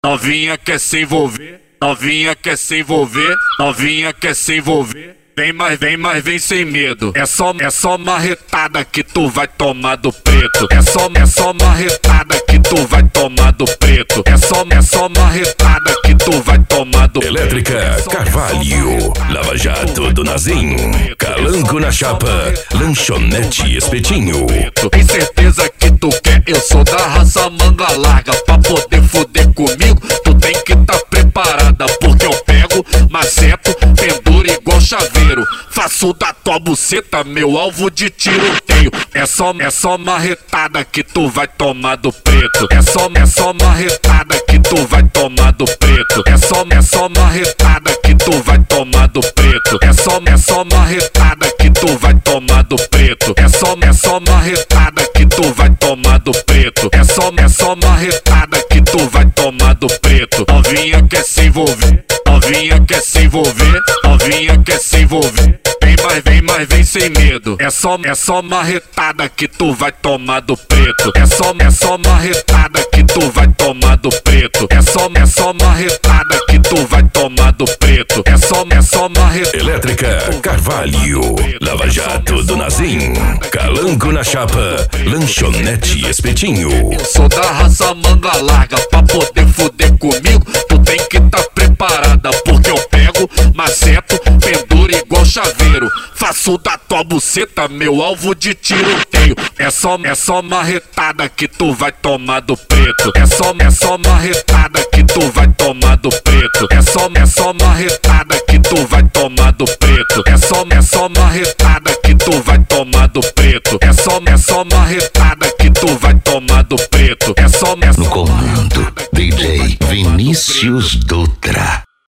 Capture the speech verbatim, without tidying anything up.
novinha quer se envolver, novinha quer se envolver, novinha quer se envolver. Vem mais, vem mais, vem sem medo. É só, é só marretada que tu vai tomar do preto. É só, é só marretada que tu vai tomar do preto. É só, é só marretada que tu vai tomar do preto. Elétrica Carvalho, Lava Jato do Nazim, Calango na Chapa, Lanchonete Espetinho. Tem certeza que tu quer? Eu sou da raça manga larga. Pra poder foder comigo, tu tem que tá preparada. Porque eu pego, maceto, penduro igual chaveiro. Faço da tua buceta meu alvo de tiroteio. É só, é só marretada que tu vai tomar do preto. É só, é só marretada que tu vai tomar do preto. É só, é só marretada que tu vai tomar do preto. É só, é só marretada que tu vai tomar do preto. É só, é só marretada que tu vai tomar do preto. É só, é só marretada que tu vai tomar do preto. Novinha quer se envolver, novinha quer se envolver, novinha quer se envolver. Vem mais, vem mais, vem sem medo. É só, é só marretada que tu vai tomar do preto. É só, é só marretada que tu vai tomar do preto. É só, é só marretada que tu vai tomar do preto. É só, é só marretada. Elétrica Carvalho, Lava Jato do Nazim, Calango na Chapa, Lanchonete Espetinho. Eu sou da raça manga larga. Pra poder foder comigo, tu tem que tá preparada. Porque eu pego, maceto, penduro igual chaveiro. Faço da tua buceta meu alvo de tiroteio. É só, é só marretada que tu vai tomar do preto. É só, é só marretada que tu vai tomar do preto. É só, é só marretada que tu vai tomar do preto. É só, é só marretada que tu vai tomar do preto. É só, é só marretada que tu vai tomar do preto. É só, é só no comando D J Vinícius Dutra.